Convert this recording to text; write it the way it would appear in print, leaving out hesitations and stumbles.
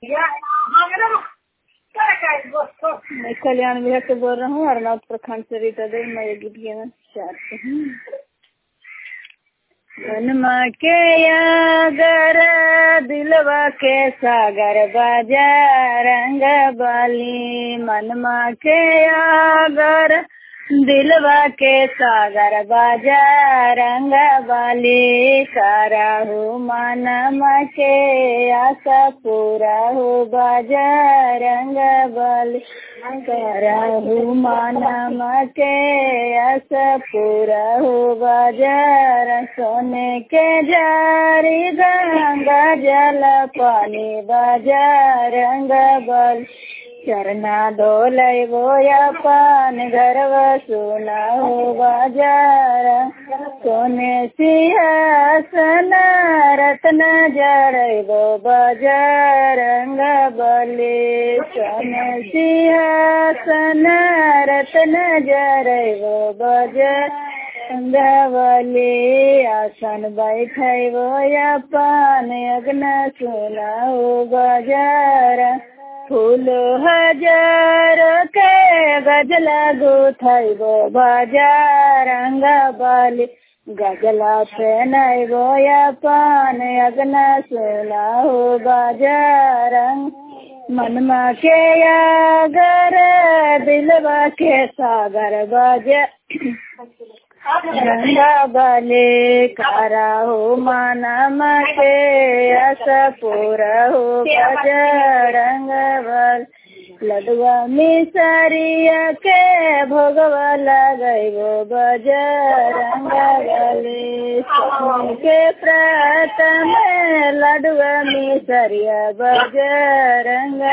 मैं कल्याण विहार से बोल रहा हूँ, अर्नाथ प्रखंड से रीता देवी। मैं ये गीत गाना चाहती हूँ। मनमा के यागर दिलवा के सागर बाजा रंग बाली, मनमा के यागर दिलवा के सागर बाजा रंग बाली, कराहू मनमा के आशा पूरा हो बाजा रंग बाली, कराहू मनमा के आशा पूरा हो बाजार, सोने के जारी गंगा जल पानी बाजार रंग बल, चरना धोलय बोया पान घर सुना हो बाजार, सोने सिंहासन रत्न जड़ो बाजार रंग बले, सोने सिंहासन रत्न जड़ो बाजार गवले, आसन बैठे बोया पान अग्न सुना हो बाजार, फूल हजार के गजला गुथैबो बाजार रंग बाली, गजला पहनैबो या पान अग्न सुना हो बाजार, मनमा के यागर दिलवा के सागर बाजा रंगा बाले, कारा हो मनमा के आशा पूरा हो बाजा रंग बल, लडुआ मिसरिया के भोगवा लगैबो बाजा रंग बले, सोने के प्रात में लडुआ मिसरिया बाजा रंग